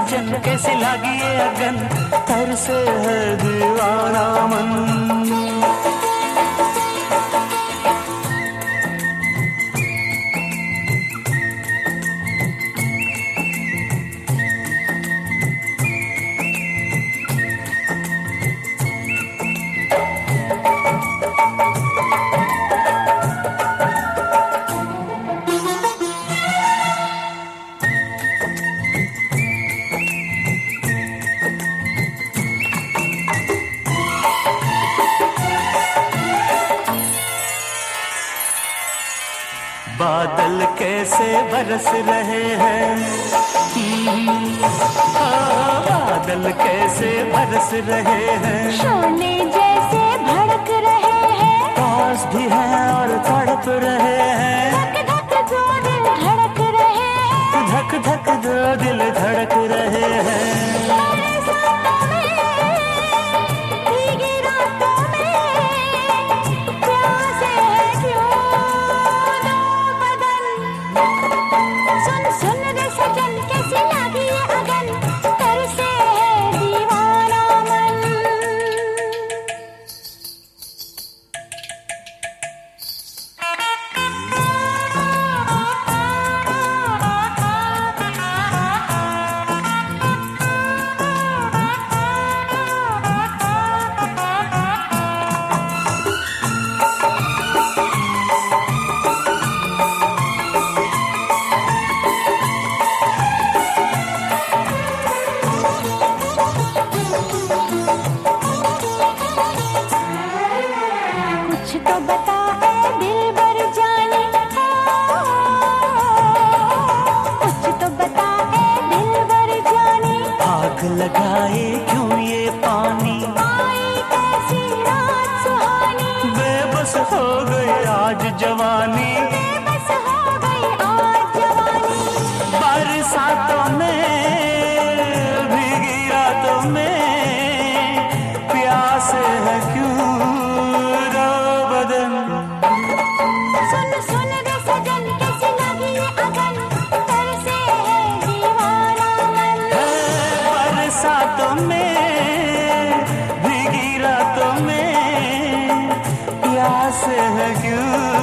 सजन कैसे लागी ये अगन, तर से है दीवाना मन। बादल कैसे बरस रहे हैं, बादल कैसे बरस रहे हैं, शोले जैसे भड़क रहे हैं, पास भी हैं और तड़प रहे हैं, धक धक दो दिल धड़क रहे हैं, धक धक दो दिल धड़क रहे हैं। बरसातों में, भीगी रातों में, प्यासे है क्यों दो बदन। सुन सुन रे सजन कैसी लागी ये अगन, तर से है दीवाना मन। कुछ तो बता ऐ दिलबर जाने, कुछ तो बता ऐ दिलबर जाने, आग लगाए क्यों ये पानी, आई कैसी रात सुहानी, बेबस हो गई आज जवानी, बेबस हो गई आज जवानी। बरसातों में, भीगी रातों में, प्यास है क्यों दो बदन। सुन सुन रे सजन कैसी लगी ये अगन, तर से है दीवाना मन। बरसातों में, भीगी रातों में, प्यास है क्यों